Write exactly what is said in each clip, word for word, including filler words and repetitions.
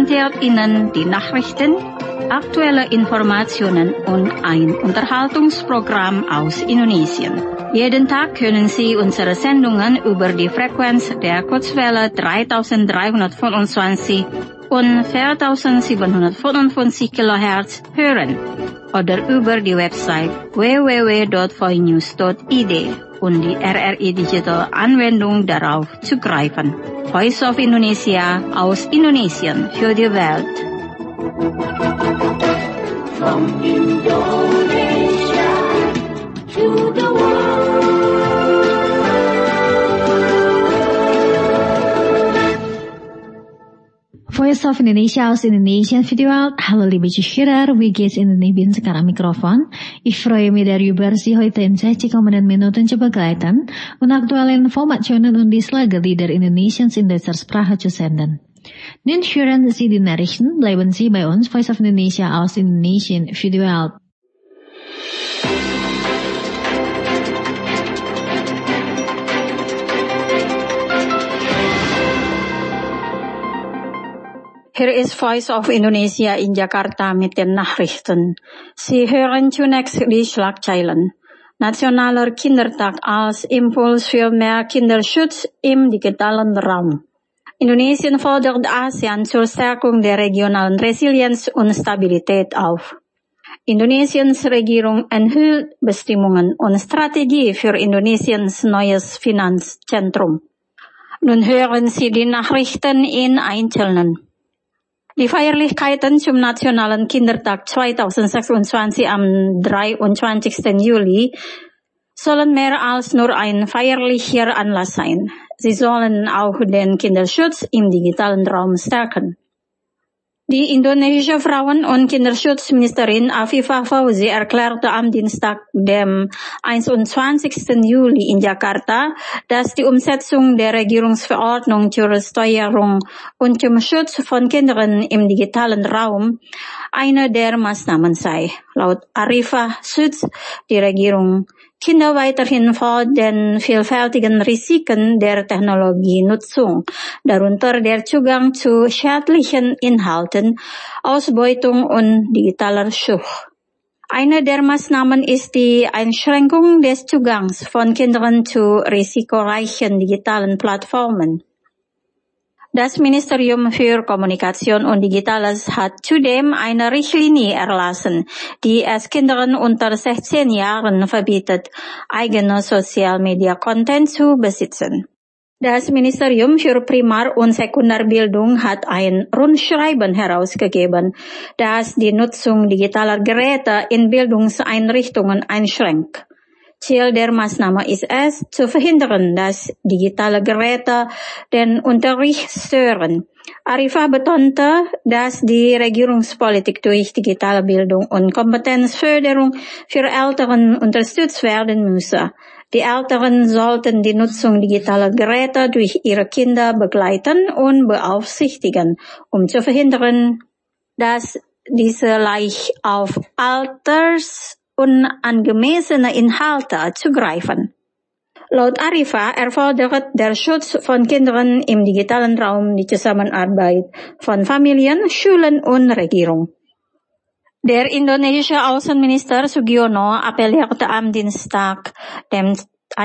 präsentiert Ihnen die Nachrichten, aktuelle Informationen und ein Unterhaltungsprogramm aus Indonesien. Jeden Tag können Sie unsere Sendungen über die Frequenz der Kurzwelle dreitausenddreihundertfünfundzwanzig und viertausendsiebenhundertfünfundfünfzig Kilohertz hören oder über die Website w w w punkt voinews punkt i d und die R R I Digital Anwendung darauf zugreifen. Voice of Indonesia aus Indonesien für die Welt. From Indonesia to the world. Voice of Indonesia aus Indonesian Video World. Halo liebe zuhörer, wie geht's in Indonesian sekarang Mikrofon? Ich freue mich darüber, Sie heute in sechzig Minuten zu begleiten und aktuelle Informationen und die Lage der Indonesiens in dieser Sprache zu senden. Nun hören Sie die Nachrichten, bleiben Sie bei uns, Voice of Indonesia aus Indonesian Video World. Hier ist Voice of Indonesia in Jakarta mit den Nachrichten. Sie hören zunächst die Schlagzeilen. Nationaler Kindertag als Impuls für mehr Kinderschutz im digitalen Raum. Indonesien fordert ASEAN zur Stärkung der regionalen Resilienz und Stabilität auf. Indonesiens Regierung enthüllt Bestimmungen und Strategie für Indonesiens neues Finanzzentrum. Nun hören Sie die Nachrichten in Einzelnen. Die Feierlichkeiten zum Nationalen Kindertag zweitausendsechsundzwanzig am dreiundzwanzigsten Juli sollen mehr als nur ein feierlicher Anlass sein. Sie sollen auch den Kinderschutz im digitalen Raum stärken. Die indonesische Frauen- und Kinderschutzministerin Afifah Fauzi erklärte am Dienstag, dem einundzwanzigsten Juli in Jakarta, dass die Umsetzung der Regierungsverordnung zur Steuerung und zum Schutz von Kindern im digitalen Raum eine der Maßnahmen sei. Laut Arifah schützt die Regierung Kinder weiterhin vor den vielfältigen Risiken der Technologienutzung, darunter der Zugang zu schädlichen Inhalten, Ausbeutung und digitaler Sucht. Eine der Maßnahmen ist die Einschränkung des Zugangs von Kindern zu risikoreichen digitalen Plattformen. Das Ministerium für Kommunikation und Digitales hat zudem eine Richtlinie erlassen, die es Kindern unter sechzehn Jahren verbietet, eigene Social-Media-Content zu besitzen. Das Ministerium für Primar- und Sekundarbildung hat ein Rundschreiben herausgegeben, das die Nutzung digitaler Geräte in Bildungseinrichtungen einschränkt. Ziel der Maßnahme ist es, zu verhindern, dass digitale Geräte den Unterricht stören. Arifah betonte, dass die Regierungspolitik durch digitale Bildung und Kompetenzförderung für Eltern unterstützt werden müsse. Die Eltern sollten die Nutzung digitaler Geräte durch ihre Kinder begleiten und beaufsichtigen, um zu verhindern, dass diese leicht auf Alters unangemessene Inhalte zugreifen. Laut Arifah erfordert der Schutz von Kindern im digitalen Raum die Zusammenarbeit von Familien, Schulen und Regierung. Der indonesische Außenminister Sugiono appellierte am Dienstag, dem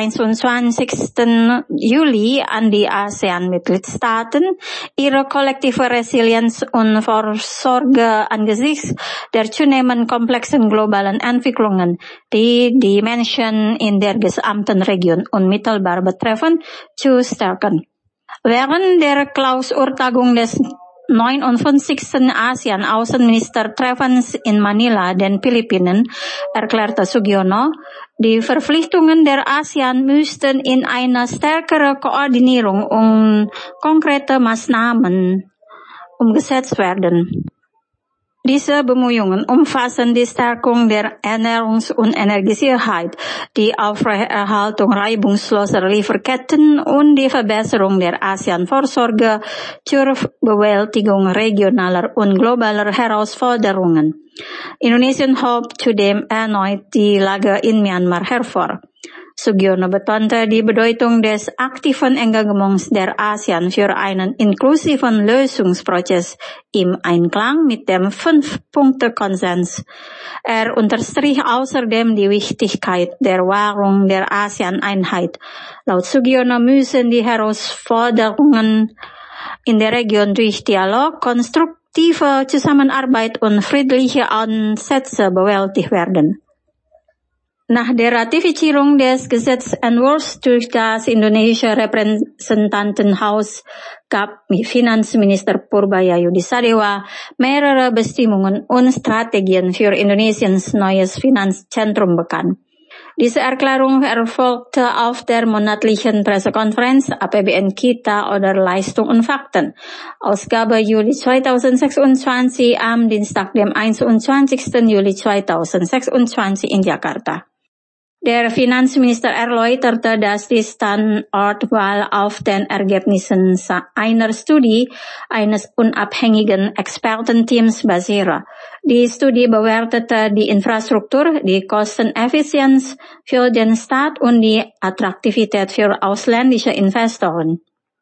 einundzwanzigsten Juli an die ASEAN-Mitgliedstaaten, ihre kollektive Resilienz und Vorsorge angesichts der zunehmend komplexen globalen Entwicklungen, die die Menschen in der gesamten Region unmittelbar betreffen, zu stärken. Während der Klausurtagung des neunundfünfzigsten ASEAN-Außenministertreffens in Manila, den Philippinen, erklärte Sugiono, die Verpflichtungen der ASEAN müssten in eine stärkere Koordinierung und konkrete Maßnahmen umgesetzt werden. Diese Bemühungen umfassen die Stärkung der Ernährungs- und Energiesicherheit, die Aufrechterhaltung reibungsloser Lieferketten und die Verbesserung der ASEAN-Vorsorge zur Bewältigung regionaler und globaler Herausforderungen. Indonesien hob zudem erneut die Lage in Myanmar hervor. Sugiono betonte die Bedeutung des aktiven Engagements der ASEAN für einen inklusiven Lösungsprozess im Einklang mit dem Fünf-Punkte-Konsens. Er unterstrich außerdem die Wichtigkeit der Wahrung der ASEAN-Einheit. Laut Sugiono müssen die Herausforderungen in der Region durch Dialog, konstruktive Zusammenarbeit und friedliche Ansätze bewältigt werden. Nach der Ratifizierung des Gesetzentwurfs durch das indonesische Repräsentantenhaus gab Finanzminister Purbaya Yudisadewa mehrere Bestimmungen und Strategien für Indonesiens neues Finanzzentrum bekannt. Diese Erklärung erfolgte auf der monatlichen Pressekonferenz A P B N Kita oder Leistung und Fakten, Ausgabe Juli zweitausendsechsundzwanzig am Dienstag, dem einundzwanzigsten Juli zweitausendsechsundzwanzig in Jakarta. Der Finanzminister erläuterte, dass die Standortwahl auf den Ergebnissen einer Studie eines unabhängigen Expertenteams basiere. Die Studie bewertete die Infrastruktur, die Kosteneffizienz für den Staat und die Attraktivität für ausländische Investoren.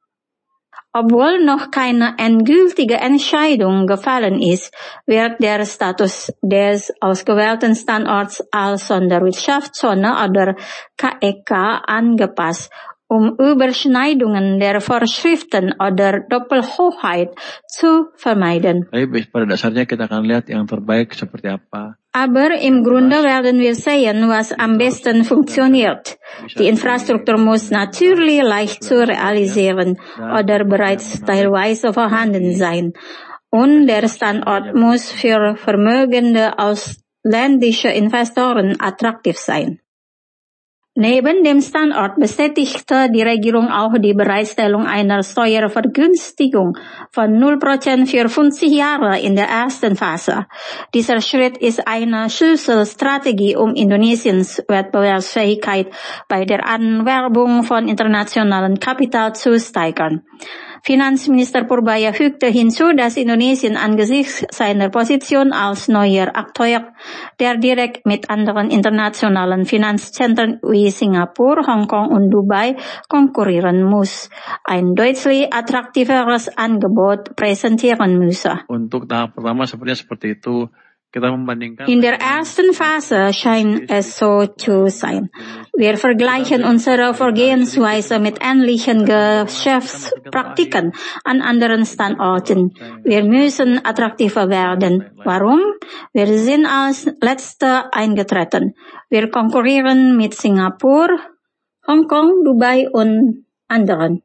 Obwohl noch keine endgültige Entscheidung gefallen ist, wird der Status des ausgewählten Standorts als Sonderwirtschaftszone oder K E K angepasst, um Überschneidungen der Vorschriften oder Doppelhoheit zu vermeiden. Tapi pada dasarnya kita akan lihat yang terbaik seperti apa. Aber im Grunde werden wir sehen, was am besten funktioniert. Die Infrastruktur muss natürlich leicht zu realisieren oder bereits teilweise vorhanden sein. Und der Standort muss für vermögende ausländische Investoren attraktiv sein. Neben dem Standort bestätigte die Regierung auch die Bereitstellung einer Steuervergünstigung von null Prozent für fünfzig Jahre in der ersten Phase. Dieser Schritt ist eine Schlüsselstrategie, um Indonesiens Wettbewerbsfähigkeit bei der Anwerbung von internationalem Kapital zu steigern. Finanzminister Purbaya fügte hinzu, dass Indonesien angesichts seiner Position als neuer Akteur, der direkt mit anderen internationalen Finanzzentren wie Singapur, Hongkong und Dubai konkurrieren muss, ein deutlich attraktiveres Angebot präsentieren müsse. Untuk tahap pertama sepertinya seperti itu. In der ersten Phase scheint es so zu sein. Wir vergleichen unsere Vorgehensweise mit ähnlichen Geschäftspraktiken an anderen Standorten. Wir müssen attraktiver werden. Warum? Wir sind als Letzte eingetreten. Wir konkurrieren mit Singapur, Hongkong, Dubai und anderen.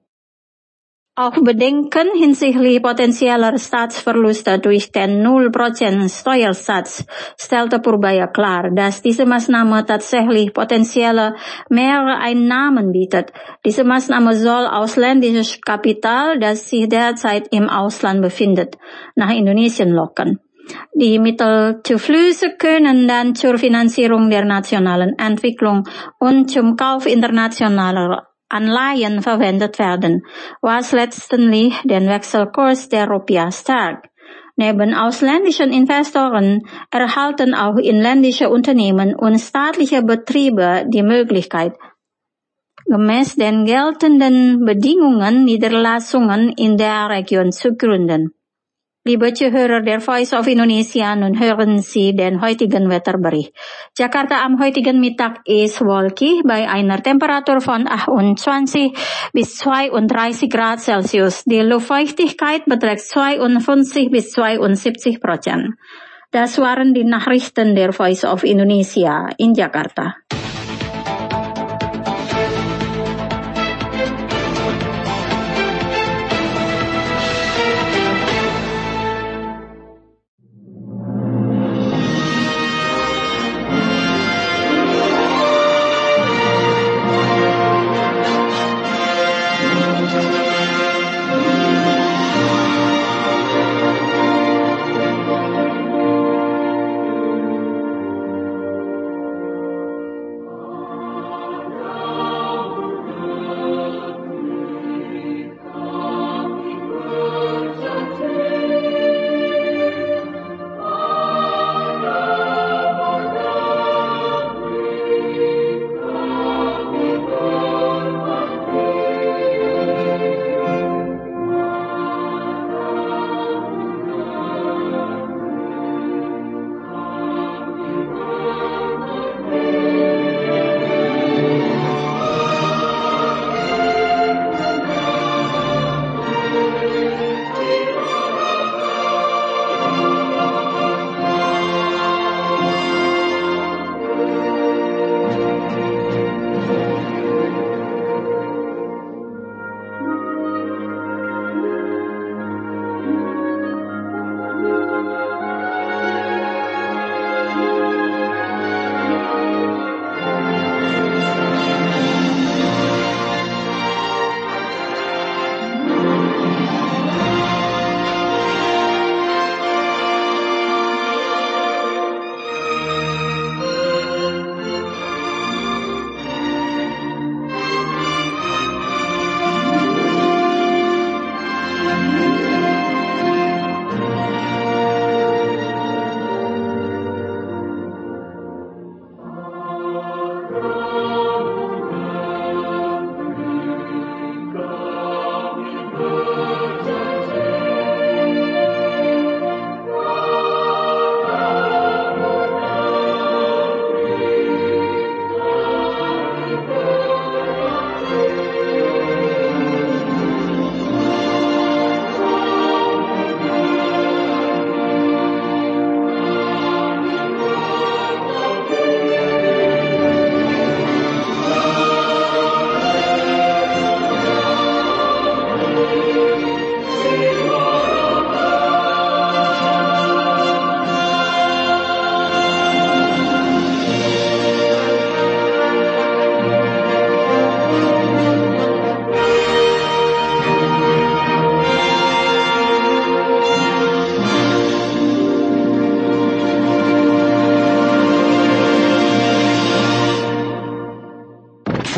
Auch Bedenken hinsichtlich potenzieller Staatsverluste durch den null Prozent Steuersatz stellte Purbaya klar, dass diese Maßnahme tatsächlich potenzielle Mehreinnahmen bietet. Diese Maßnahme soll ausländisches Kapital, das sich derzeit im Ausland befindet, nach Indonesien locken. Die Mittelzuflüsse können dann zur Finanzierung der nationalen Entwicklung und zum Kauf internationaler Anleihen verwendet werden, was letztendlich den Wechselkurs der Rupiah stärkt. Neben ausländischen Investoren erhalten auch inländische Unternehmen und staatliche Betriebe die Möglichkeit, gemäß den geltenden Bedingungen Niederlassungen in der Region zu gründen. Liebe Zuhörer der Voice of Indonesia, nun hören Sie den heutigen Wetterbericht. Jakarta am heutigen Mittag ist wolkig bei einer Temperatur von achtundzwanzig bis zweiunddreißig Grad Celsius. Die Luftfeuchtigkeit beträgt zweiundfünfzig bis zweiundsiebzig Prozent. Das waren die Nachrichten der Voice of Indonesia in Jakarta.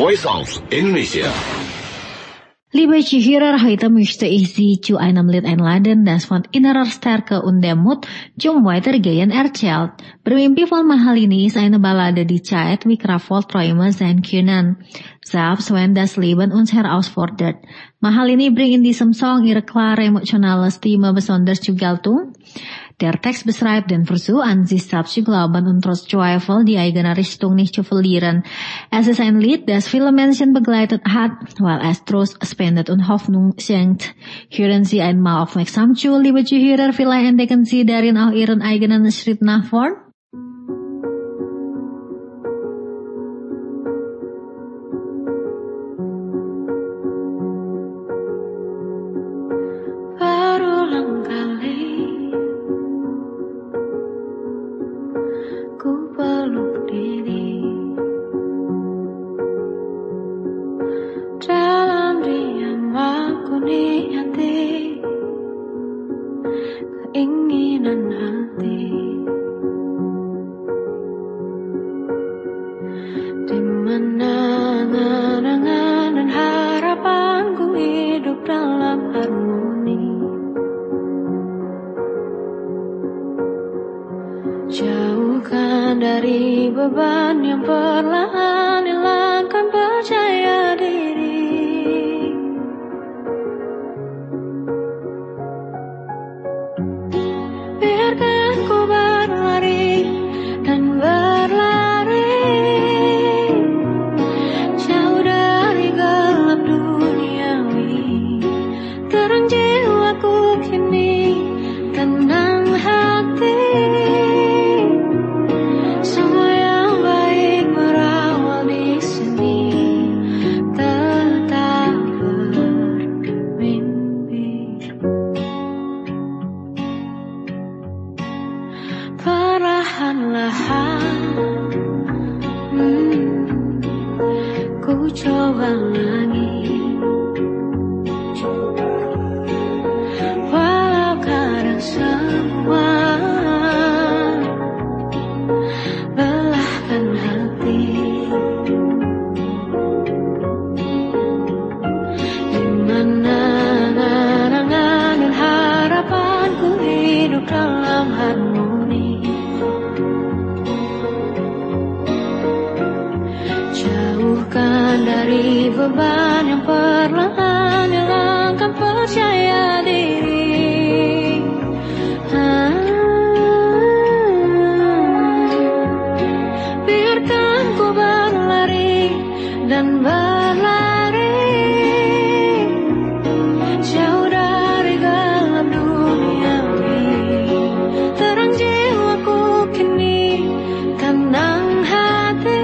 Voice of Indonesia. Liebe Zuhörer, heute möchte ich Sie zu einem Lied einladen, das von innerer Stärke und Demut zum weitergehen erzählt. Bermimpi von Mahal ini ist eine Ballade, die zeigt, wie kraftvoll Träume sein können, selbst wenn das Leben uns herausfordert. Mahal ini bringt in diesem Song ihre klare emotionale Stimme besonders zur Geltung. Der Text beschreibt den Versuch an sich selbst zu glauben und trotz Zweifel die eigene Richtung nicht zu verlieren. Es ist ein Lied, das viele Menschen begleitet hat, weil es Trost spendet und Hoffnung schenkt. Hören Sie einmal aufmerksam zu, liebe Zuhörer, vielleicht entdecken Sie darin auch Ihren eigenen Schritt nach vorn. Jauhkan dari beban yang perlahan hilangkan percaya diri. Biarkan ku berlari dan berlari jauh dari gelap duniawi. Terang jiwaku kini, tenang hati. Coba lagi, walau kadang semua belahkan hati. Di mana angan-angan dan harapanku hidup dalam harmoni. Jauhkan dari beban yang perlahan hilangkan percaya diri. Ah, biarkan ku berlari dan berlari jauh dari gelap duniawi. Terang jiwaku kini, tenang hati.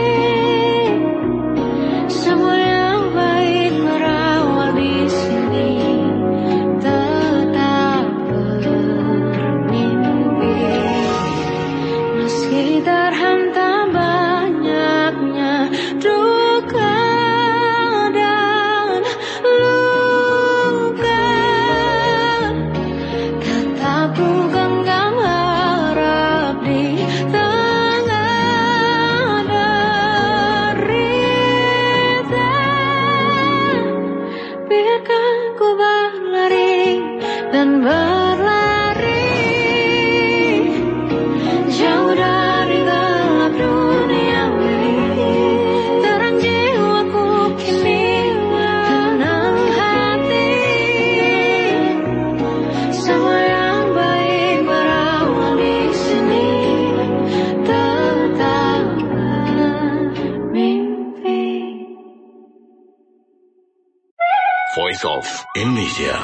Voice of Indonesia.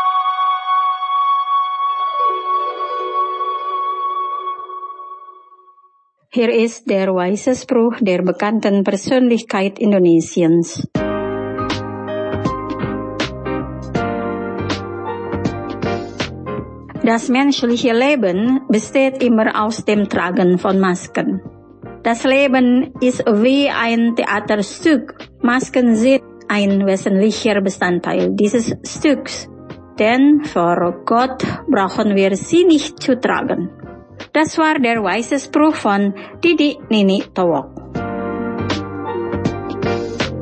Hier ist der weise Spruch der bekannten Persönlichkeit Indonesiens. Das menschliche Leben besteht immer aus dem Tragen von Masken. Das Leben ist wie ein Theaterstück. Masken sind ein wesentlicher Bestandteil dieses Stücks, denn vor Gott brauchen wir sie nicht zu tragen. Das war der weise Spruch von Didi Nini Towok.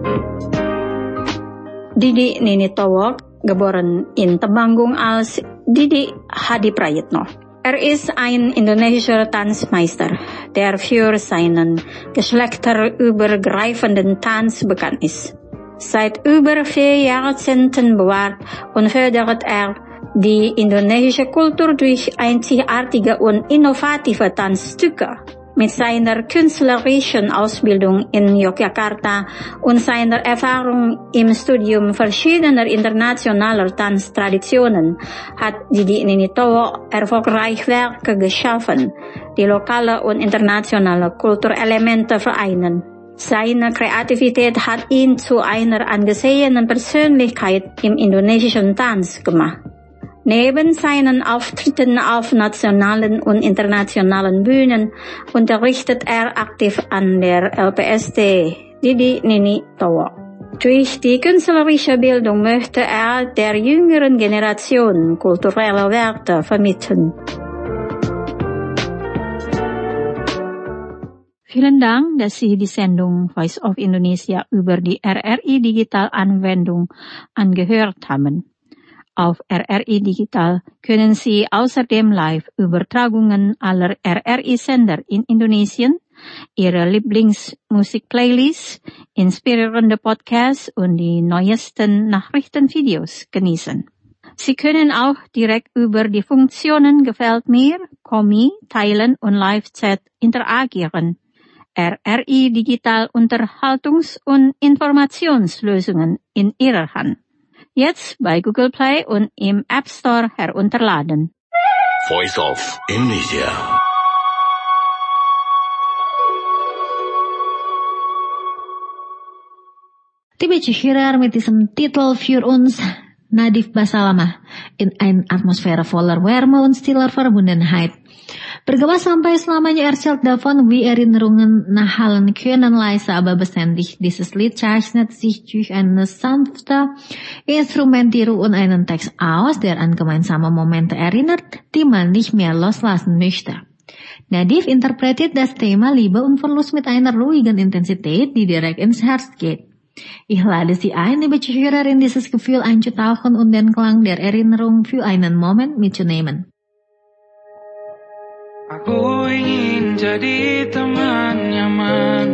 Didi Nini Towo, geboren in Temanggung als Didi Hadi Prayitno. Er ist ein indonesischer Tanzmeister, der für seinen geschlechterübergreifenden Tanz bekannt ist. Seit über vier Jahrzehnten bewahrt und fördert er die indonesische Kultur durch einzigartige und innovative Tanzstücke. Mit seiner künstlerischen Ausbildung in Yogyakarta und seiner Erfahrung im Studium verschiedener internationaler Tanztraditionen hat Didi Nini Towo erfolgreich Werke geschaffen, die lokale und internationale Kulturelemente vereinen. Seine Kreativität hat ihn zu einer angesehenen Persönlichkeit im indonesischen Tanz gemacht. Neben seinen Auftritten auf nationalen und internationalen Bühnen unterrichtet er aktiv an der L P S T Didi Nini Towo. Durch die künstlerische Bildung möchte er der jüngeren Generation kulturelle Werte vermitteln. Vielen Dank, dass Sie die Sendung Voice of Indonesia über die R R I Digital Anwendung angehört haben. Auf R R I Digital können Sie außerdem Live-Übertragungen aller R R I-Sender in Indonesien, Ihre Lieblingsmusik-Playlists, inspirierende Podcasts und die neuesten Nachrichtenvideos genießen. Sie können auch direkt über die Funktionen Gefällt mir, Kommi, Teilen und Live-Chat interagieren. R R I Digital Unterhaltungs- und Informationslösungen in Ihrer Hand. Jetzt bei Google Play und im App Store herunterladen. Voice of Indonesia. Tibe Tschürer mit diesem Titel für uns Nadif Basalamah in ein Atmosphäre voller Wärme und stiller Verbundenheit. Bergema sampai selamanya erzählt davon, wie Erinnerungen nachhallen können, leise aber beständig. Dieses Lied zeichnet sich durch eine sanfte Instrumentierung und einen Text aus, der an gemeinsame Momente erinnert, die man nicht mehr loslassen möchte. Nadif interpretiert das Thema Liebe und Verlust mit einer ruhigen Intensität, die direkt ins Herz geht. Ich lade Sie ein, liebe Zuhörer, in dieses Gefühl einzutauchen und den Klang der Erinnerung für einen Moment mitzunehmen. Aku ingin jadi teman nyaman,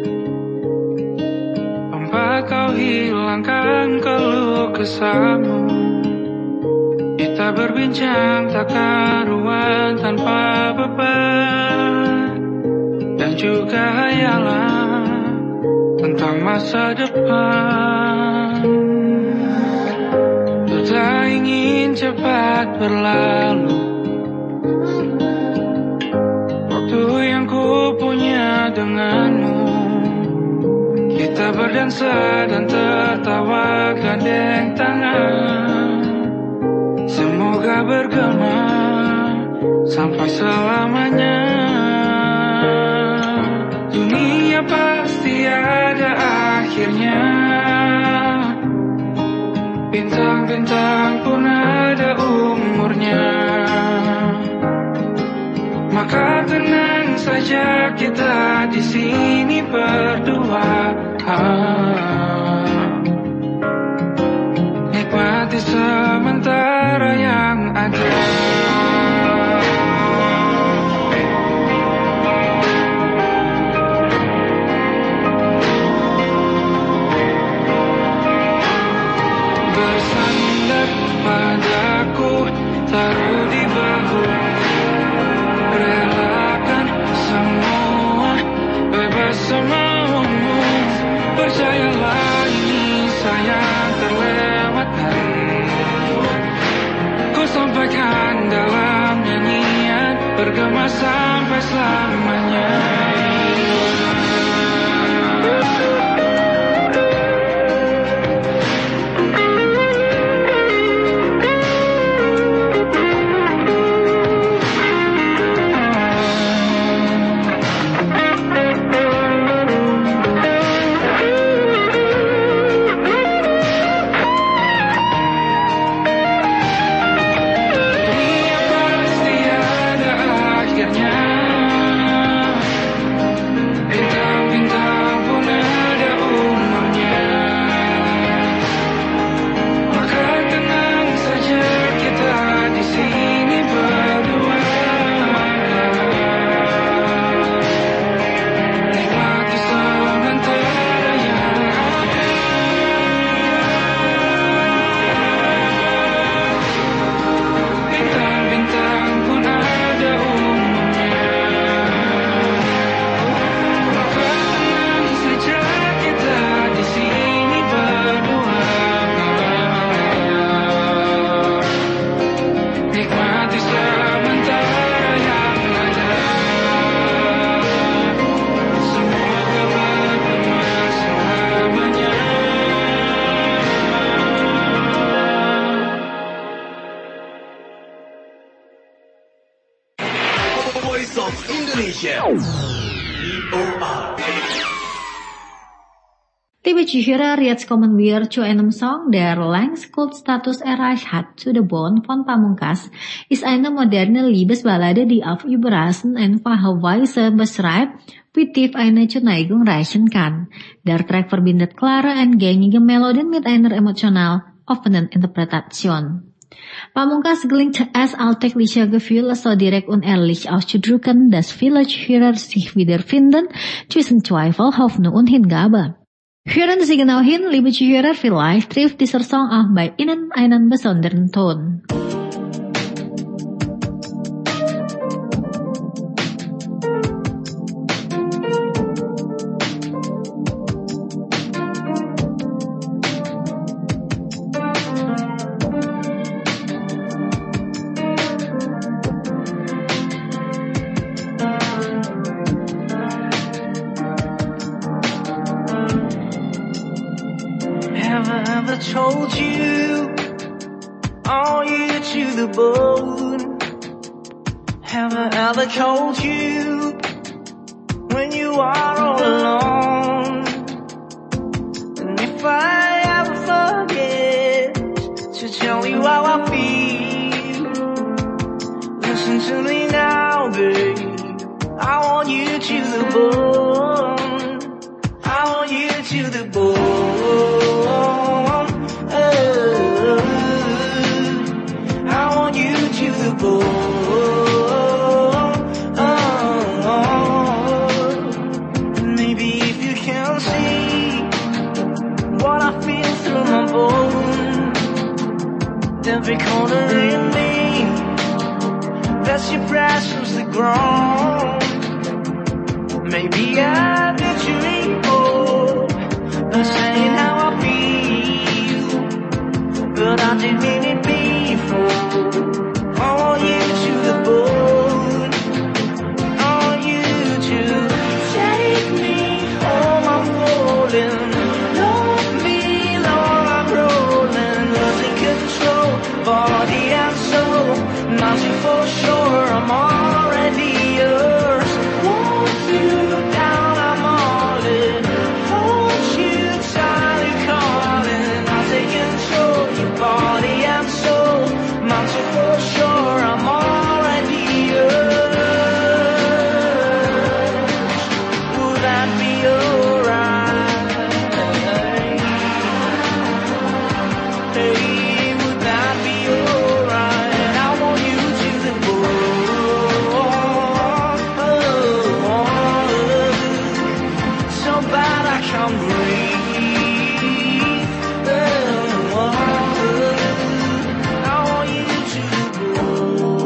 tanpa kau hilangkan keluh kesahmu. Kita berbincang tak karuan tanpa beban, dan juga hayalan tentang masa depan. Ku tak ingin cepat berlalu yang ku punya denganmu. Kita berdansa dan tertawa gandeng tangan. Semoga bergema sampai selamanya. Dunia pasti ada akhirnya. Bintang-bintang pun ada umurnya. Maka tenang saja kita di sini berdua. Nikmati sementara yang ada. Bersandar padaku, taruh di bahu. Relakan semua, bebas semaumu. Percayalah ini sayang terlewatkan. Ku sampaikan dalam nyanyian, bergema sampai selamanya. Liebe Zuhörer, jetzt kommen wir zu einem Song, der längst Kultstatus erreicht hat. To the Bone von Pamungkas ist eine moderne Liebesballade, die auf überraschend einfache Weise beschreibt, wie tief eine Zuneigung reichen kann. Der Track verbindet klare und gängige Melodien mit einer emotional offenen Interpretation. Pamungkas gelingt es alltägliche Gefühle so direkt und ehrlich auszudrücken, dass viele Zuhörer sich wiederfinden zwischen Zweifel, Hoffnung und Hingabe. Hören Sie genau hin, liebe Zuhörer, vielleicht trifft dieser Song auch bei Ihnen einen besonderen Ton. Told you, are you to the bone? Have I ever told you when you are all alone? And if I ever forget to tell you how I feel, listen to me now, babe. I want you to the bone. I want you to the bone. Maybe if you can see what I feel through my bone, every corner in me, that's your presence the ground. Maybe I did you evil by saying how I feel, but I didn't mean it before. I want you to the bone. I want you to take me home. I'm falling. Love me, Lord, I'm rolling. Losing control, body and soul. Nothing for sure, I'm already yours. Want you down, I'm all in. Hold you tight, calling. I'll take control, your body and soul. Nothing for sure, I'm already yours. Would that be alright? Hey, would that be alright? I want you to the bone. So bad I can't breathe. I want you to the bone.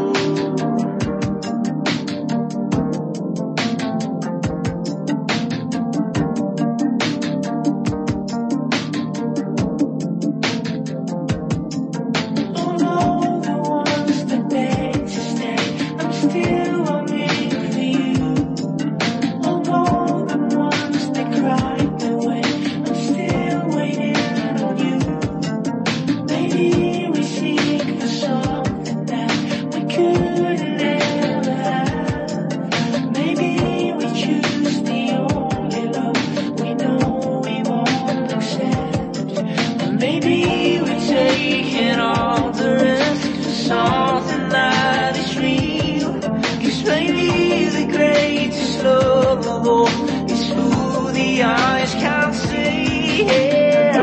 Although the ones that beg to stay, I'm still waiting for you. Although the ones that cried their way, I'm still waiting on you. Maybe we seek for something that we could never have. Maybe we choose the only love we know we won't accept. And maybe we're taking all the risk for something that is real. 'Cause maybe the greatest love of all is who the eyes can't see. Yeah.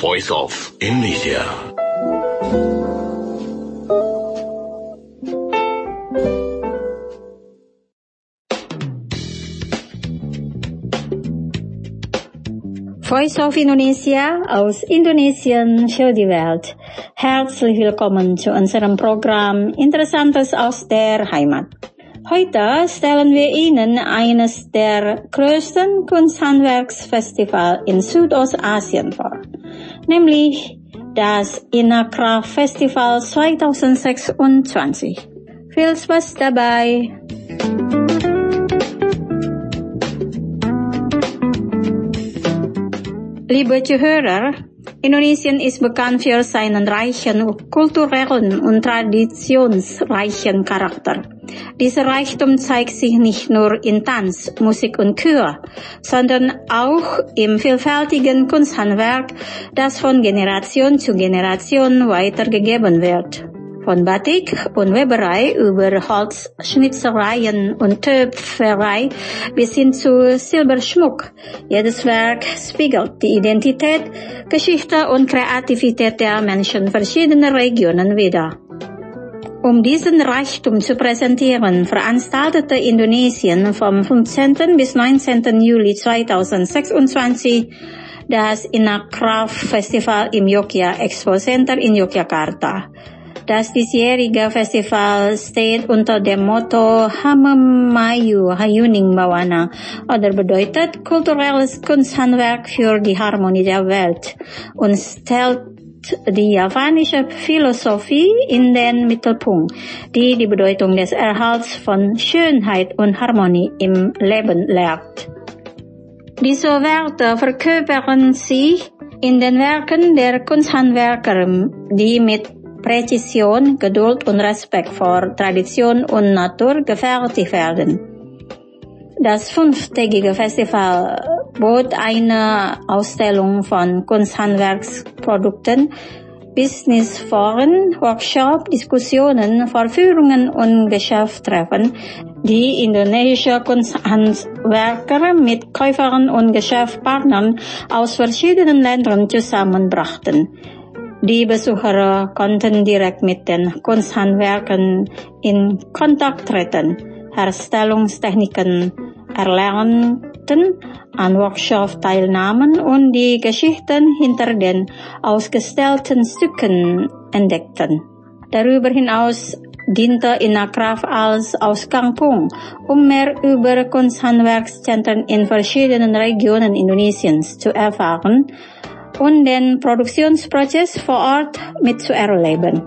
Voice of Indonesia. Voice of Indonesia aus Indonesien für die Welt. Herzlich willkommen zu unserem Programm Interessantes aus der Heimat. Heute stellen wir Ihnen eines der größten Kunsthandwerksfestivals in Südostasien vor, nämlich das Inacraft Festival zwanzig sechsundzwanzig. Viel Spaß dabei! Liebe Zuhörer, Indonesien ist bekannt für seinen reichen kulturellen und traditionsreichen Charakter. Dieser Reichtum zeigt sich nicht nur in Tanz, Musik und Chör, sondern auch im vielfältigen Kunsthandwerk, das von Generation zu Generation weitergegeben wird. Von Batik und Weberei über Holzschnitzereien und Töpferei bis hin zu Silberschmuck. Jedes Werk spiegelt die Identität, Geschichte und Kreativität der Menschen verschiedener Regionen wider. Um diesen Reichtum zu präsentieren, veranstaltete Indonesien vom fünfzehnten bis neunzehnten Juli zweitausendsechsundzwanzig das Inacraft Festival im Yogyakarta Expo Center in Yogyakarta. Das diesjährige Festival steht unter dem Motto Hamemayu Hayuning Bawana oder bedeutet kulturelles Kunsthandwerk für die Harmonie der Welt und stellt die javanische Philosophie in den Mittelpunkt, die die Bedeutung des Erhalts von Schönheit und Harmonie im Leben lehrt. Diese Werte verkörpern sich in den Werken der Kunsthandwerker, die mit Präzision, Geduld und Respekt vor Tradition und Natur gefertigt werden. Das fünftägige Festival bot eine Ausstellung von Kunsthandwerksprodukten, Businessforen, Workshops, Diskussionen, Vorführungen und Geschäftstreffen, die indonesische Kunsthandwerker mit Käufern und Geschäftspartnern aus verschiedenen Ländern zusammenbrachten. Die Besucher konnten direkt mit den Kunsthandwerkern in Kontakt treten, Herstellungstechniken erlernten, an Workshops teilnahmen und die Geschichten hinter den ausgestellten Stücken entdeckten. Darüber hinaus diente Inacraft als Ausgangspunkt, um mehr über Kunsthandwerkszentren in verschiedenen Regionen Indonesiens zu erfahren und den Produktionsprozess vor Ort mitzuerleben.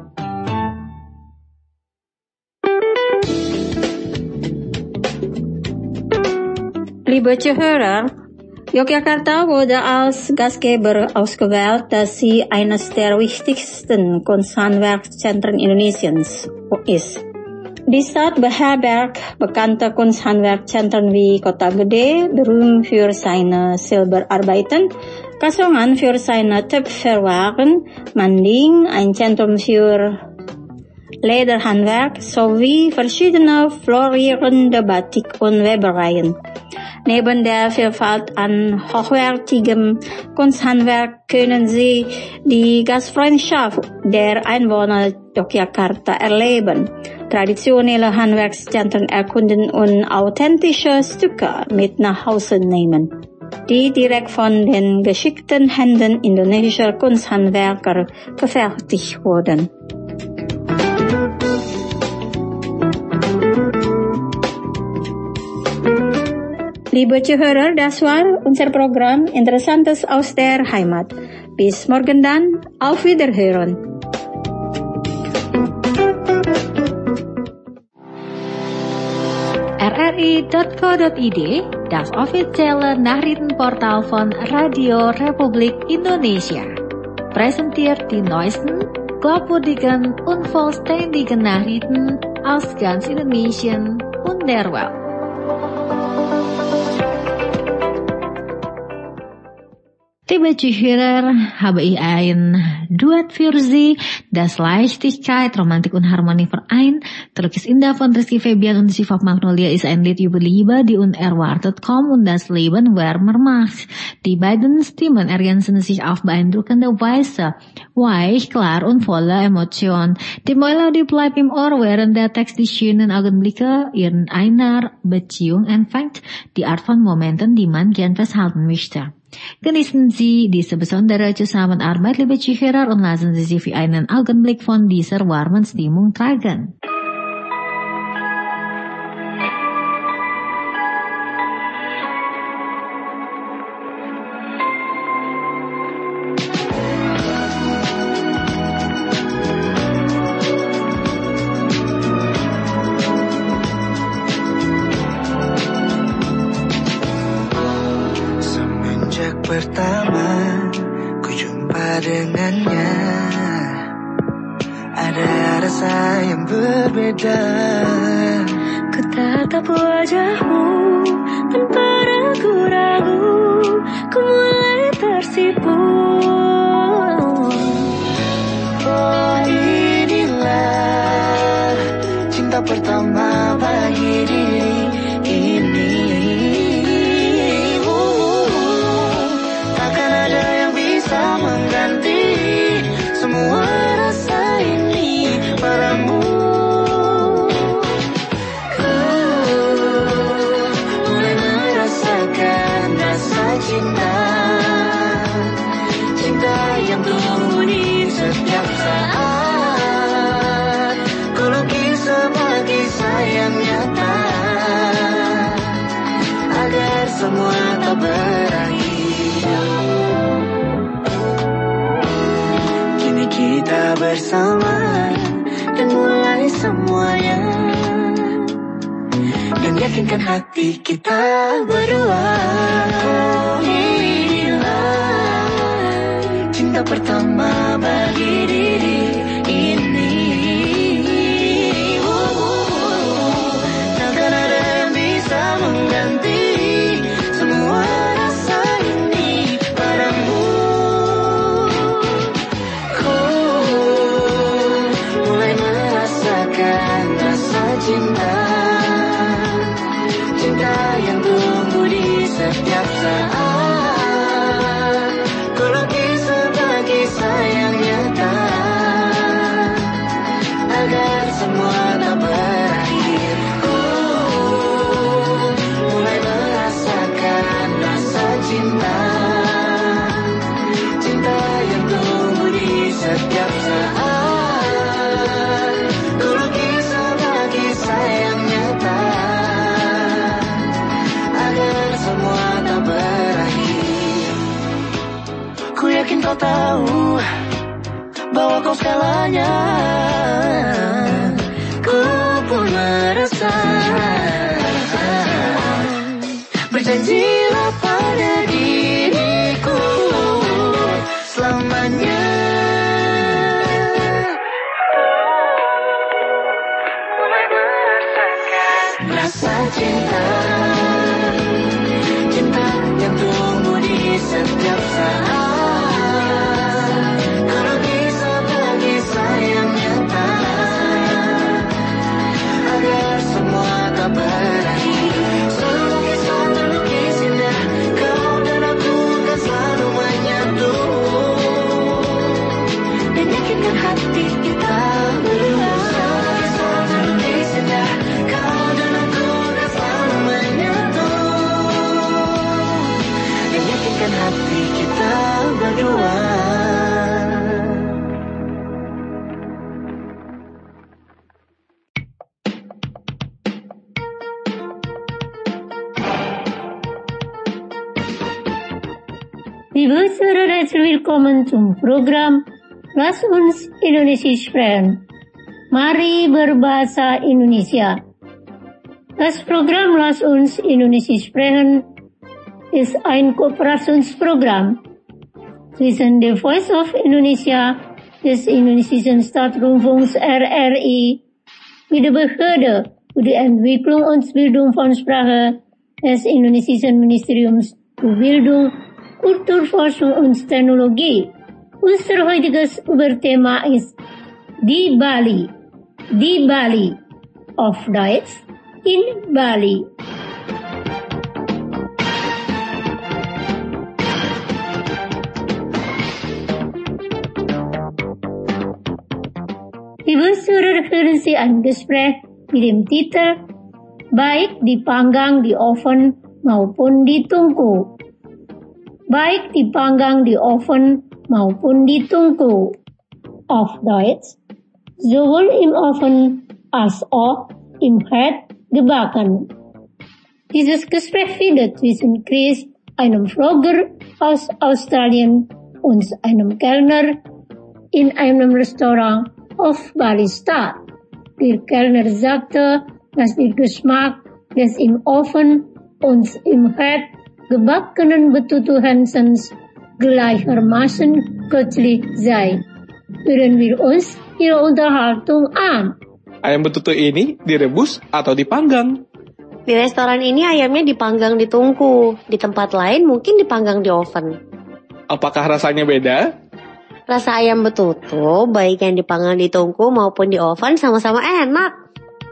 Liebe Zuhörer, Yogyakarta wurde als Gastgeber ausgewählt, da sie eines der wichtigsten Kunsthandwerkszentren Indonesiens ist. Die Stadt beherbergt bekannte Kunsthandwerkszentren wie Kota Gede, berühmt für seine Silberarbeiten, Kasongan für seine Töpferwaren, Manding, ein Zentrum für Lederhandwerk, sowie verschiedene florierende Batik- und Webereien. Neben der Vielfalt an hochwertigem Kunsthandwerk können Sie die Gastfreundschaft der Einwohner Yogyakarta erleben, traditionelle Handwerkszentren erkunden und authentische Stücke mit nach Hause nehmen, die direkt von den geschickten Händen indonesischer Kunsthandwerker gefertigt wurden. Liebe Zuhörer, das war unser Programm Interessantes aus der Heimat. Bis morgen dann, auf Wiederhören. R R I Punkt co Punkt I D, das offizielle Nachrichtenportal von Radio Republik Indonesia, präsentiert die neuesten, glaubwürdigen und vollständigen Nachrichten aus ganz Indonesien und der Welt. Liebe Zuhörer, habe ich ein Duett für Sie, das Leichtigkeit, Romantik und Harmonie vereint. Terlukis indah von Rizky Febian und Sifat Magnolia ist ein Lied über Liebe, die unerwartet kommt und das Leben wärmer macht. Die beiden Stimmen ergänzen sich auf beeindruckende Weise, weich, klar und voller Emotion. Die Melodie bleibt im Ohr, während der Text die schönen Augenblicke in einer Beziehung empfängt, die Art von Momenten, die man gern festhalten möchte. Genießen Sie diese besondere Zusammenarbeit, liebe Zuhörer, und lassen Sie sich für einen Augenblick von dieser warmen Stimmung tragen. Pertama ku jumpa dengannya, ada rasa yang berbeda. Ku tatap wajahmu tanpa ragu-ragu, ku mulai tersipu. Oh, inilah cinta pertama bagi diri ini. Mengganti semua rasa ini padamu. Ku mulai merasakan rasa cinta, cinta yang tumbuh di setiap saat. Ku lukis sebuah kisah yang nyata, agar semua tak berakhir. Kita bersama dan mulai semuanya, dan yakinkan hati kita berdua. Oh, inilah cinta pertama bagi diri ini. Oh, oh, oh. Takkan ada yang bisa mengganti semua rasa ini padamu. Cinta, cinta yang tumbuh di setiap saat. Ku lukis sebuah kisah yang nyata, agar semua tak berakhir. Oh, mulai merasakan rasa cinta, cinta yang tumbuh di setiap saat. Yang nyata, agar semua tak berakhir. Ku yakin kau tahu bahwa kau segalanya. Ku pun merasa. Berjanjilah pada diriku selamanya. Rasa cinta, cinta yang tumbuh di setiap saat. Kalau bisa bagi sayang nyata, agar semua tak berakhir. Selukis terlukis indah, kau dan aku kan selalu menyatu, dan yakinkan hati kita berdua. Selukis terlukis indah, kau dan aku kan selalu menyatu, dan yakinkan hati kita berdua. Liebe Zuhörer, herzlich willkommen zum Programm Lass uns Indonesisch sprechen. Mari berbahasa Indonesia. Das Programm Lass uns Indonesisch sprechen ist ein Kooperationsprogramm zwischen der Voice of Indonesia des Indonesischen Staatsrundfunks R R I mit der Behörde für die Entwicklung und Bildung von Sprache des Indonesischen Ministeriums für Bildung, Kulturforschung und Technologie. Unser heutiges Überthema ist die Bali. Die Bali. Auf Deutsch in Bali. Liebe Zuhörer, hören Sie ein Gespräch mit dem Titel Baik dipanggang di oven maupun ditungku. Baik dipanggang di oven maupun ditungku. Auf Deutsch, sowohl im Ofen als auch im Herd gebacken. Dieses Gespräch findet zwischen Chris, einem Vlogger aus Australien, und einem Kellner in einem Restaurant auf Bali statt. Der Kellner sagte, dass der Geschmack des im Ofen und im Herd gebackenen Betutu-Hänsens gleichermaßen köstlich sei. Hören wir uns ihre Unterhaltung an. Ayam betutu ini direbus atau dipanggang? Di restoran ini ayamnya dipanggang di tungku, di tempat lain mungkin dipanggang di oven. Apakah rasanya beda? Rasa ayam betutu, baik yang dipanggang di tungku maupun di oven, sama-sama enak.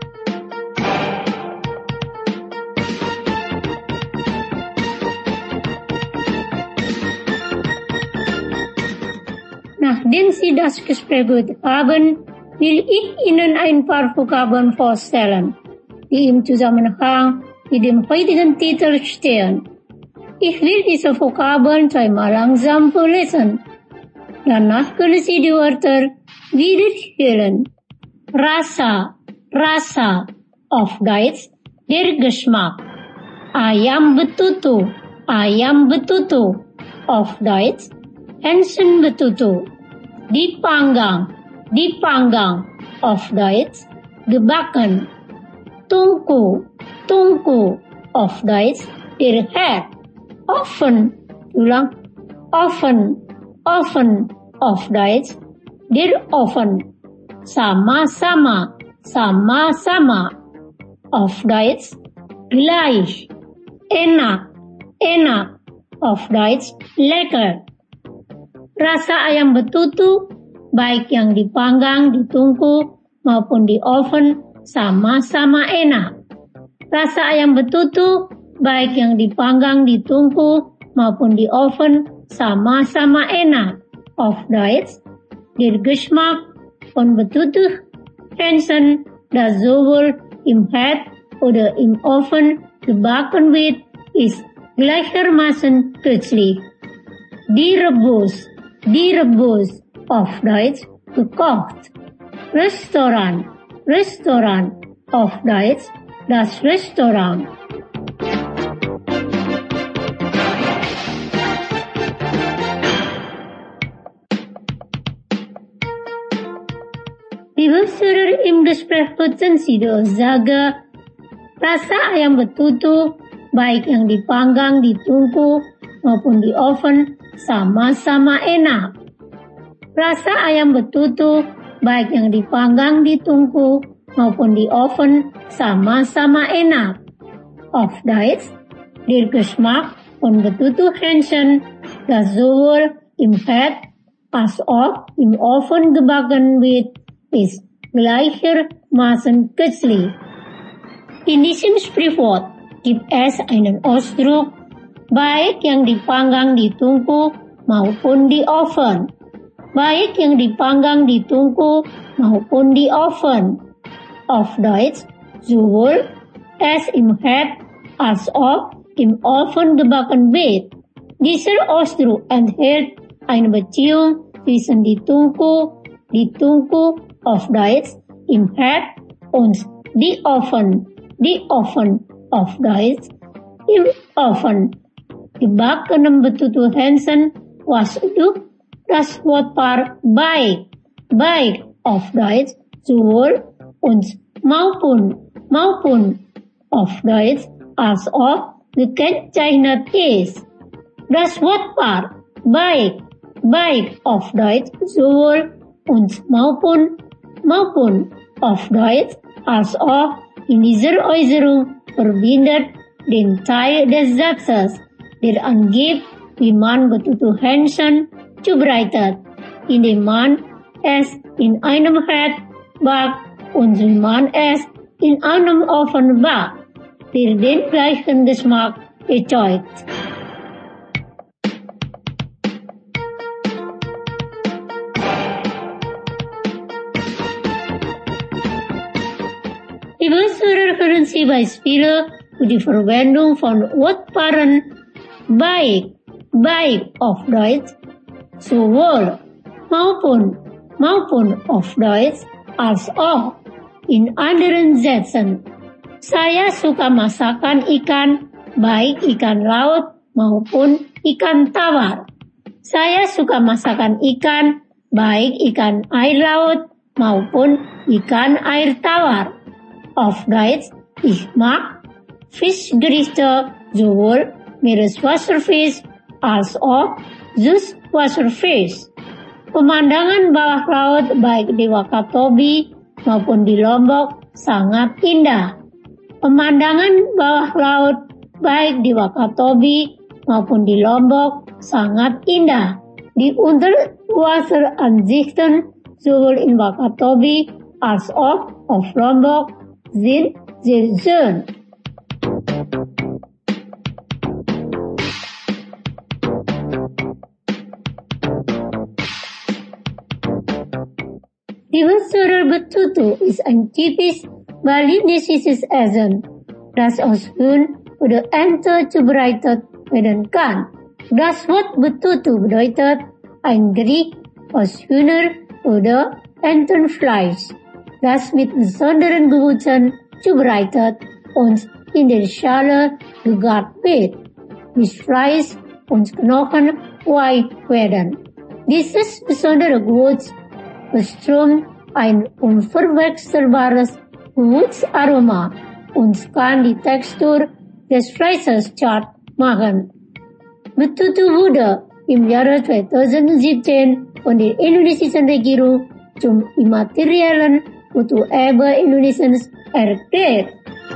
Nachdem Sie das Gespräch gehört haben, will ich Ihnen ein paar Vokabeln vorstellen, die im Zusammenhang mit dem heutigen Titel stehen. Ich will diese Vokabeln zweimal langsam vorlesen. Danach können Sie die Wörter wiederholen. Rasa, Rasa, auf Deutsch der Geschmack. Ayam betutu, Ayam betutu, auf Deutsch Hähnchen betutu. Dipanggang, Dipanggang, auf Deutsch gebacken. Tungku, Tungku, auf Deutsch der Herd. Oven, ulang, Oven, Oven, auf Deutsch der Oven. Sama-sama, sama-sama, auf Deutsch gleich. Enak, enak, auf Deutsch lecker. Rasa ayam betutu, baik yang dipanggang, ditungku, maupun di oven, sama-sama enak. Rasa ayam betutu, baik yang dipanggang, ditungku, maupun di oven, sama-sama enak. Auf Deutsch, der Geschmack von Betutu-Hähnchen, das sowohl im Herd oder im Ofen gebacken wird, ist gleichermaßen köstlich. Direbus, direbus, auf Deutsch gekocht. Restaurant, Restaurant, auf Deutsch das Restaurant. Liebe Zuhörer, im Gespräch hörten Sie die Aussage, rasa ayam betutu, baik yang dipanggang, ditungku, maupun di oven, sama-sama enak. Rasa ayam betutu, baik yang dipanggang, ditungku, maupun di oven, sama-sama enak. Auf Deutsch, der Geschmack von Betutu-Hähnchen, das sowohl im Herd als auch im Ofen gebacken wird, ist gleichermaßen köstlich. In diesem Sprichwort gibt es einen Ausdruck, baik yang dipanggang, ditungku, maupun di oven. Baik yang dipanggang, ditungku, maupun di oven. Auf Deutsch, sowohl es im Herd als auch im Ofen gebacken wird. Dieser Ausdruck enthält eine Beziehung zwischen ditungku, ditungku, auf Deutsch im Herd und die Ofen, die Ofen, auf Deutsch im Ofen. Gebackenem Betutu-Hähnchen wasuduk das Wortpaar baik, baik, auf Deutsch sowohl und maupun, maupun, auf Deutsch als auch gekennzeichnet ist. Das Wortpaar baik, baik, auf Deutsch sowohl und maupun, maupun, auf Deutsch als auch in dieser Äußerung verbindet den Teil des Satzes, der angibt, die man betutu Hansen zubereitet. In dem Mann es in einem Herd backt und der Mann es in einem Ofen backt, der den gleichen Geschmack erzeugt. Liebe Zuhörer, hören Sie Beispiele für die Verwendung von Wortpaaren baik, baik auf Deutsch, sowohl, maupun, maupun auf Deutsch, als auch in anderen Sätzen. Saya suka masakan ikan, baik ikan laut maupun ikan tawar. Saya suka masakan ikan, baik ikan air laut maupun ikan air tawar. Auf Deutsch, ich mag Fischgerichte sowohl Meereswasserfisch als auch Süßwasserfisch. Pemandangan bawah laut baik di Wakatobi maupun di Lombok sangat indah. Pemandangan bawah laut baik di Wakatobi maupun di Lombok sangat indah. Die Unterwasseransichten sowohl in Wakatobi als auch auf Lombok sind sehr schön. Die Wasserer Betutu ist ein typisch balinesisches Essen, das aus Huhn oder Ente zubereitet werden kann. Das Wort Betutu bedeutet ein Gericht aus Hühner- oder Entenfleisch, das mit besonderen Gewürzen zubereitet und in der Schale gegart wird, bis Fleisch und Knochen weich werden. Dieses besondere Gewürz verströmt ein unverwechselbares Gewürzaroma und kann die Textur des Fleisches zart machen. Betutu wurde im Jahre zweitausendsiebzehn von der indonesischen Regierung zum immateriellen Kulturerbe Indonesiens erklärt.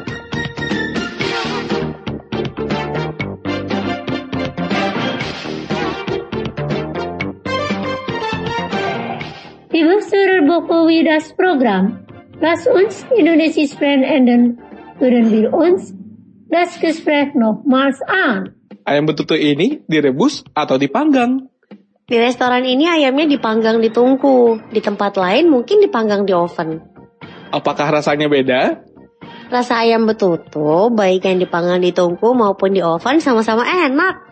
Liebe Zuhörer, bevor wir das Programm Lass uns Indonesisch sprechen enden, hören wir uns das Gespräch nochmals an. Ayam betutu ini direbus atau dipanggang? Di restoran ini ayamnya dipanggang di tungku, di tempat lain mungkin dipanggang di oven. Apakah rasanya beda? Rasa ayam betutu baik yang dipanggang di tungku maupun di oven sama-sama enak.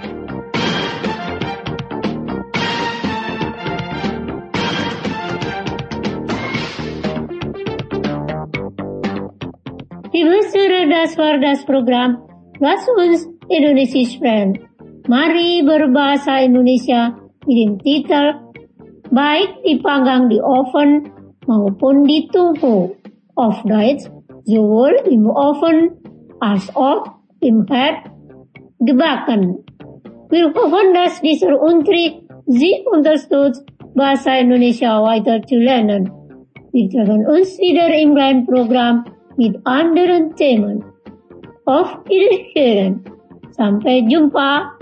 Liebe Zuhörer, das war das Programm Lass uns Indonesisch sprechen. Mari berbahasa Indonesia mit dem Titel baik dipanggang di oven maupun di tungku. Auf Deutsch, sowohl im Ofen als auch im Herd gebacken. Wir hoffen, dass dieser Unterricht Sie unterstützt, Bahasa Indonesia weiter zu lernen. Wir treffen uns wieder im neuen Programm mit anderen Themen. Auf Wiedersehen. Sampai jumpa.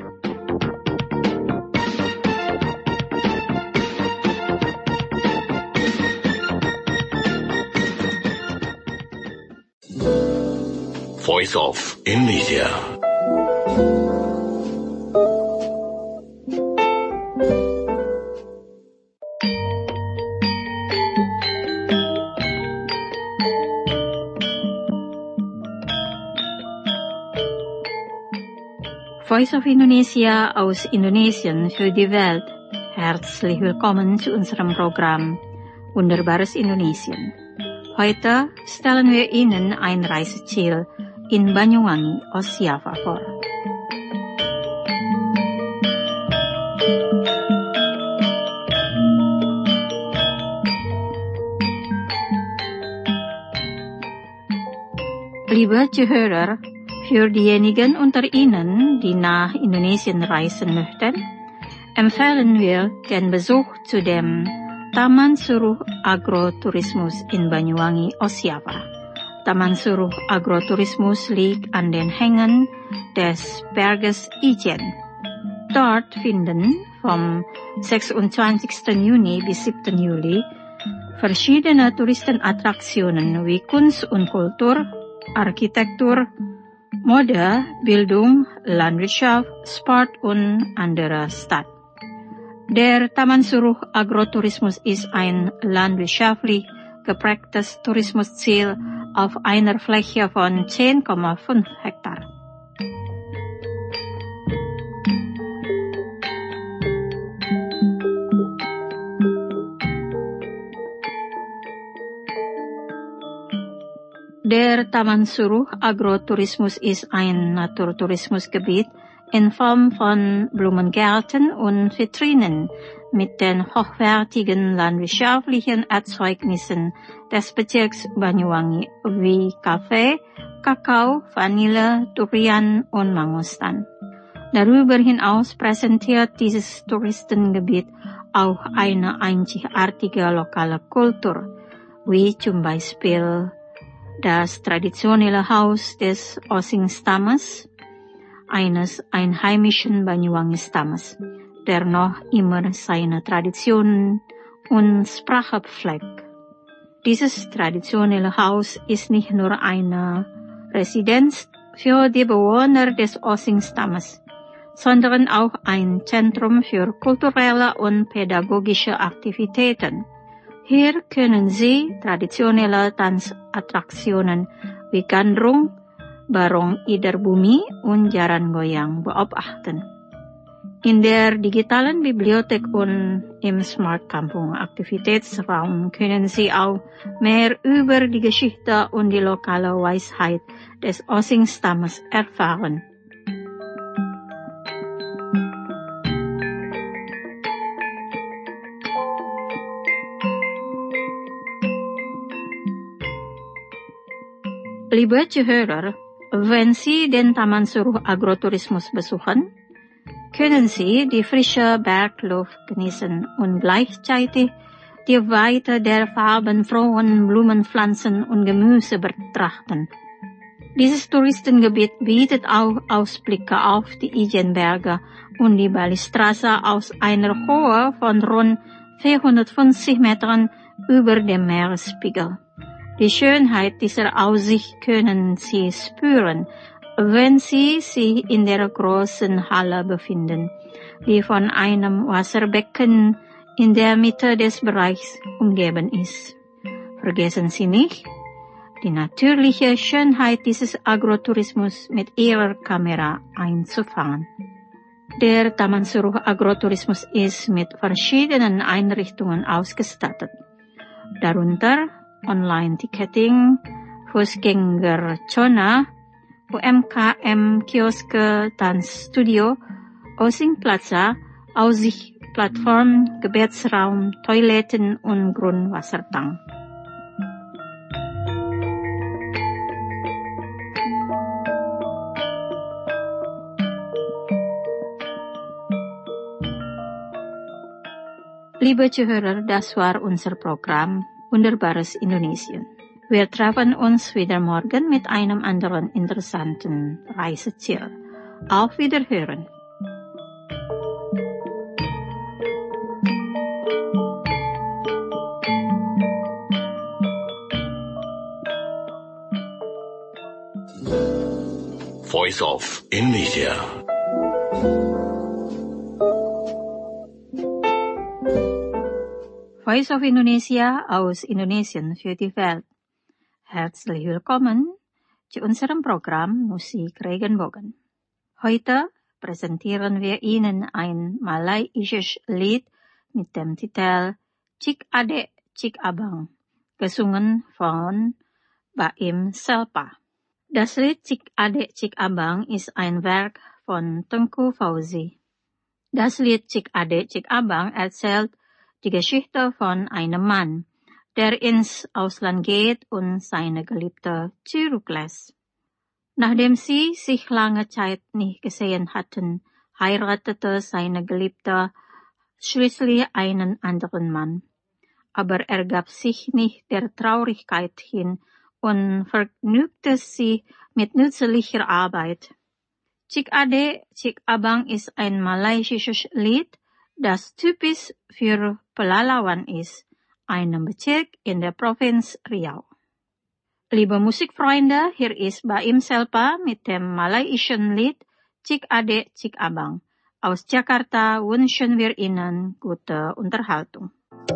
Voice of Indonesia. Voice of Indonesia aus Indonesien für die Welt. Herzlich willkommen zu unserem Programm Wunderbares Indonesien. Heute stellen wir Ihnen ein Reiseziel in Banyuwangi, Ostjava vor. Liebe Zuhörer, für diejenigen unter Ihnen, die nach Indonesien reisen möchten, empfehlen wir den Besuch zu dem Taman Suruh Agrotourismus in Banyuwangi, Ostjava. Taman Suruh Agrotourismus liegt an den Hängen des Berges Ijen. Dort finden vom sechsundzwanzigsten Juni bis siebten Juli verschiedene Touristenattraktionen wie Kunst und Kultur, Architektur, Mode, Bildung, Landwirtschaft, Sport und andere statt. Der Taman Suruh Agrotourismus ist ein landwirtschaftlich geprägtes Tourismusziel auf einer Fläche von zehn Komma fünf Hektar. Der Taman Suruh Agrotourismus ist ein Naturtourismusgebiet in Form von Blumengärten und Vitrinen mit den hochwertigen landwirtschaftlichen Erzeugnissen des Bezirks Banyuwangi wie Kaffee, Kakao, Vanille, Durian und Mangostan. Darüber hinaus präsentiert dieses Touristengebiet auch eine einzigartige lokale Kultur, wie zum Beispiel das traditionelle Haus des Osing-Stammes, eines einheimischen Banyuwangi-Stammes, der noch immer seine Traditionen und Sprache pflegt. Dieses traditionelle Haus ist nicht nur eine Residenz für die Bewohner des Osing-Stammes, sondern auch ein Zentrum für kulturelle und pädagogische Aktivitäten. Hier können Sie traditionelle Tanzattraktionen wie Gandrung, Barong Ider Bumi und Jaran Goyang beobachten. In der digitalen Bibliothek und im Smart Kampung Aktivitätsraum können Sie auch mehr über die Geschichte und die lokale Weisheit des Osing-Stammes erfahren. Liebe Zuhörer, wenn Sie den Taman Suruh Agrotourismus besuchen, können Sie die frische Bergluft genießen und gleichzeitig die Weite der farbenfrohen Blumenpflanzen und Gemüse betrachten. Dieses Touristengebiet bietet auch Ausblicke auf die Ijenberge und die Balistraße aus einer Höhe von rund vierhundertfünfzig Metern über dem Meeresspiegel. Die Schönheit dieser Aussicht können Sie spüren, wenn Sie sich in der großen Halle befinden, die von einem Wasserbecken in der Mitte des Bereichs umgeben ist. Vergessen Sie nicht, die natürliche Schönheit dieses Agrotourismus mit Ihrer Kamera einzufangen. Der Taman Suruh Agrotourismus ist mit verschiedenen Einrichtungen ausgestattet, darunter Online-Ticketing, Fußgängerzone, U M K M, Kioske, Tanzstudio, Osing Plaza, Aussichtplattform, Gebetsraum, Toiletten und Grundwassertank. Liebe Zuhörer, das war unser Programm Wunderbares Indonesien. Wir treffen uns wieder morgen mit einem anderen interessanten Reiseziel. Auf Wiederhören. Voice of Indonesia. Voice of Indonesia aus Indonesien für die Welt. Herzlich willkommen zu unserem Programm Musik Regenbogen. Heute präsentieren wir Ihnen ein malaysisches Lied mit dem Titel Cik Adek Cik Abang, gesungen von Baim Selpa. Das Lied Cik Adek Cik Abang ist ein Werk von Tengku Fauzi. Das Lied Cik Adek Cik Abang erzählt die Geschichte von einem Mann, der ins Ausland geht und seine Geliebte zurücklässt. Nachdem sie sich lange Zeit nicht gesehen hatten, heiratete seine Geliebte schließlich einen anderen Mann. Aber er gab sich nicht der Traurigkeit hin und vergnügte sich mit nützlicher Arbeit. Cik Ade, Cik Abang ist ein malaysisches Lied, das typisch für Pelalawan ist, einem Bezirk in der Provinz Riau. Liebe Musikfreunde, hier ist Baim Selpa mit dem malaysischen Lied Cik Ade, Cik Abang. Aus Jakarta wünschen wir Ihnen gute Unterhaltung.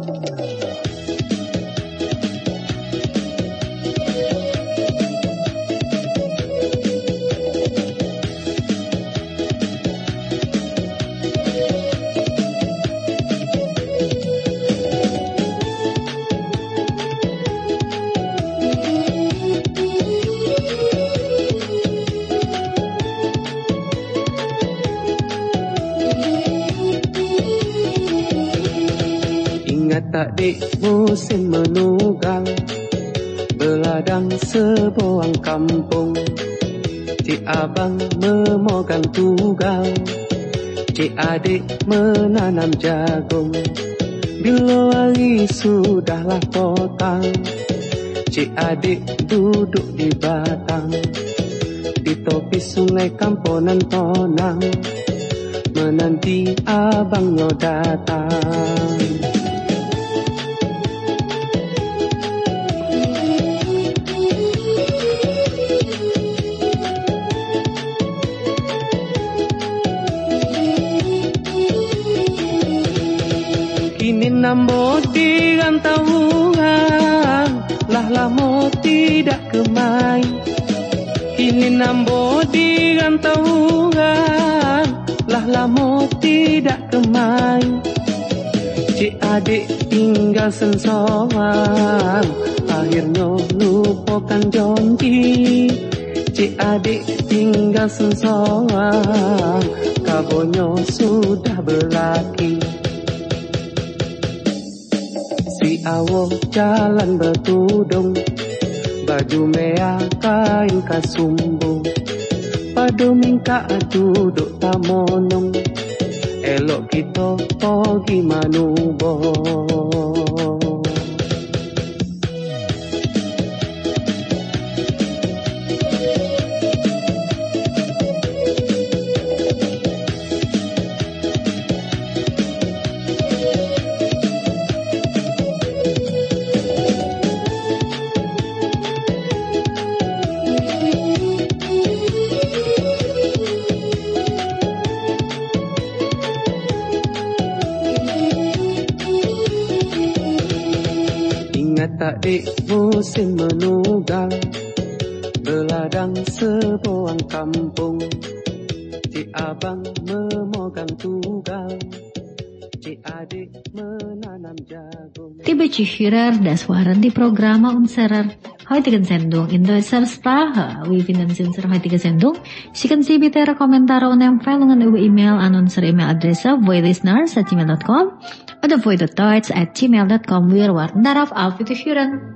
Tak di musim menugal, beladang sebuang kampung. Cik Abang memegang tugal, Cik Adik menanam jagung. Bila hari sudahlah potang, Cik Adik duduk di batang, di tepi sungai Kamponan Tonang, menanti abangnya datang. Kini nambo di rantauan, lah lama tidak kemai. Kini nambo di rantauan, lah lama tidak kemai. Cik Adik tinggal sensoang, akhirnya lupakan janji. Cik Adik tinggal sensoang, kabonyo sudah berlaki. Si awak jalan bertudung, baju merah kain kasumbung. Padu minta duduk tamonong, elok kita pergi manubo. Tak di musim menugal, beladang sebuang kampung. Cik Abang memegang tugal, Cik Adik menanam jagung. Die bestuurder das waren die Programme unserer heutigen Sendung. In deutscher Sprache, wir finden Sie unsere heutige Sendung. Schicken Sie bitte Ihre Kommentare und Empfehlungen über E-Mail an unsere E-Mail-Adresse voilisteners at gmail dot com oder void.deutsch at gmail dot com. Wir warten darauf, auf Wiederhören.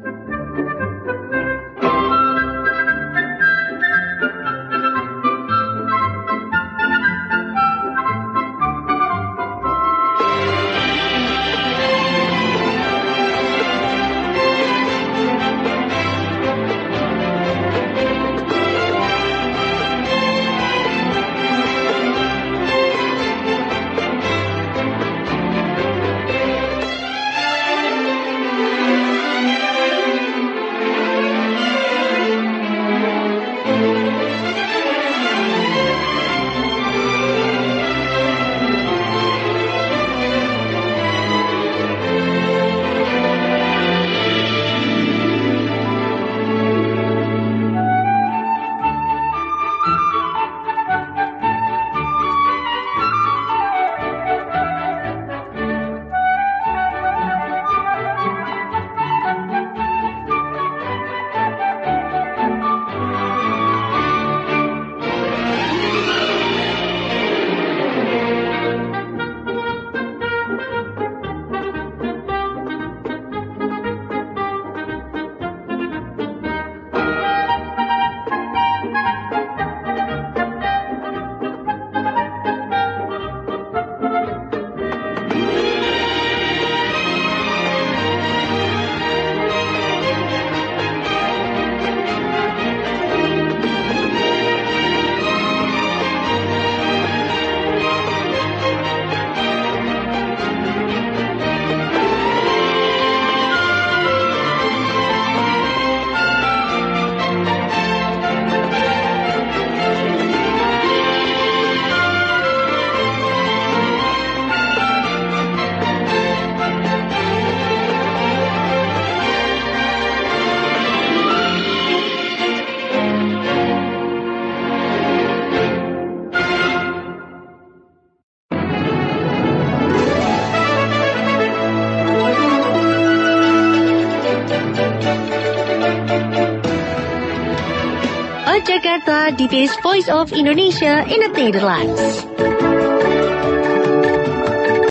Jakarta, dit is Voice of Indonesia in het Nederlands.